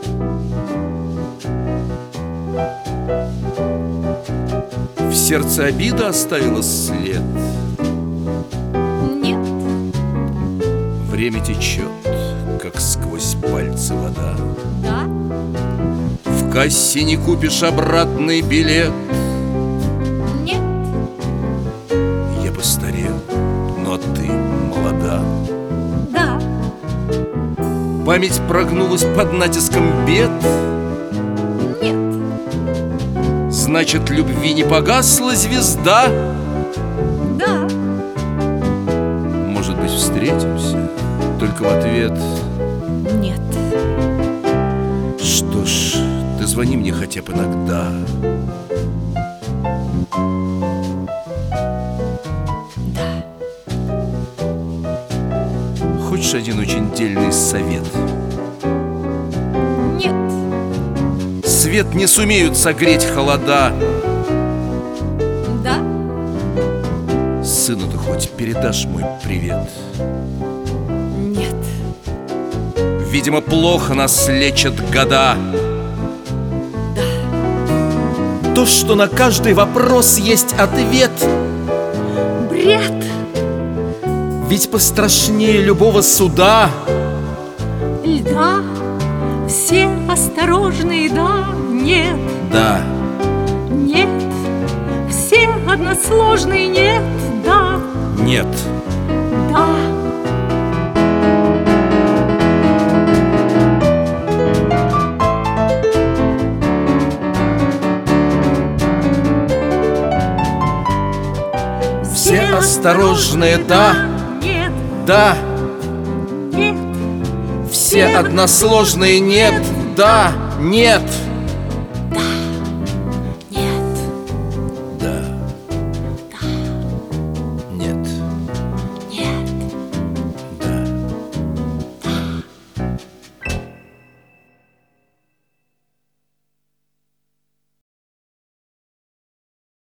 В сердце обида оставила след. Нет. Время течет, как сквозь пальцы вода. Да. В кассе не купишь обратный билет. Нет. Я постарел, но ты молода. Да. Память прогнулась под натиском бед. Нет. Значит, любви не погасла звезда. Да. Может быть, встретимся, только в ответ. Нет. Что ж, ты звони мне хотя бы иногда. Да. Хочешь один очень дельный совет? Нет. Свет не сумеют согреть холода. Да. Сыну ты хоть передашь мой привет? Нет. Видимо, плохо нас лечат года. Да. То, что на каждый вопрос есть ответ. Бред. Ведь пострашнее любого суда Льда. Все осторожные, да. Нет. да. Нет. Все односложные, нет. Да. Нет. Да. Все осторожные, да. Нет. Да. Нет. Все односложные, нет. Да. Нет.